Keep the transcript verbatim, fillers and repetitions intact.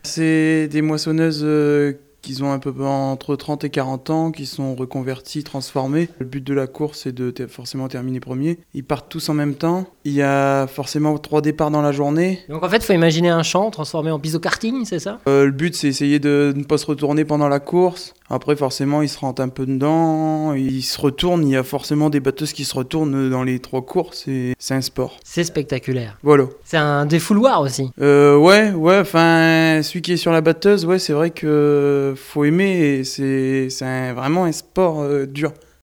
C'est des moissonneuses euh, qui ont un peu entre trente et quarante ans, qui sont reconverties, transformées. Le but de la course, c'est de ter- forcément terminer premier. Ils partent tous en même temps. Il y a forcément trois départs dans la journée. Donc en fait, il faut imaginer un champ transformé en biseau-karting, c'est ça? Euh, le but, c'est essayer de ne pas se retourner pendant la course. Après, forcément, ils se rentrent un peu dedans. Ils se retournent. Il y a forcément des batteuses qui se retournent dans les trois courses. Et c'est un sport. C'est spectaculaire. Voilà. C'est un défouloir aussi. Euh, ouais, ouais, enfin, celui qui est sur la batteuse, ouais, c'est vrai que faut aimer et c'est, c'est un- vraiment un sport euh, dur.